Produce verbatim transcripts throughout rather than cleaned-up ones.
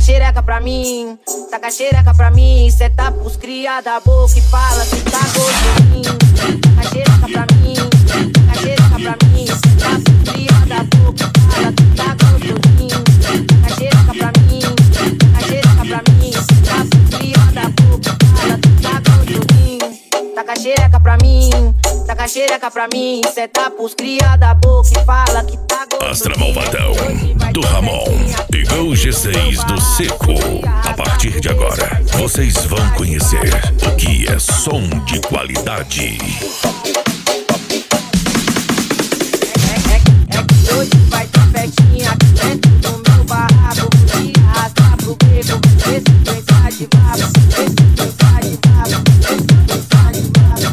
xereca pra mim, taca xereca pra mim. Cê tá pros cria da boca e fala que tá gostosinho. Taca xereca pra mim, taca xereca pra mim. Cê tá pros cria da boca e fala que tá gostosinho. Taca xereca pra mim, taca xereca pra mim. Cê tá pros cria da boca e fala que tá gostosinho. Taca xereca pra mim, taca xereca pra mim. Cê tá pros cria da boca e fala que tá gostosinho. Astra Malvadão, do Ramon e Go G seis do Seco. A partir de agora, vocês vão conhecer o que é som de qualidade. É, é, é que hoje vai ter festinha aqui dentro do meu barraco. Vou te arrastar pro beco, ver se pensa de babo, ver se pensa de babo, ver se pensa de babo.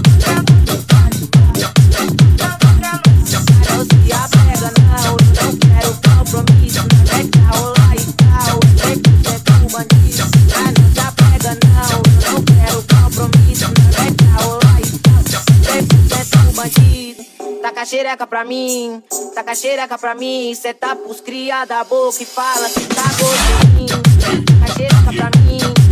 Não se apega não, eu não quero compromisso. Não é pra rolar e tal, cem por cento bandido. Ah, não se apega não, eu não quero compromisso. Não é pra rolar e tal, cem por cento bandido. Taca xereca pra mim, taca xereca pra mim. Cê tá pros cria da boca e fala que tá gostosinho. Taca xereca pra mim,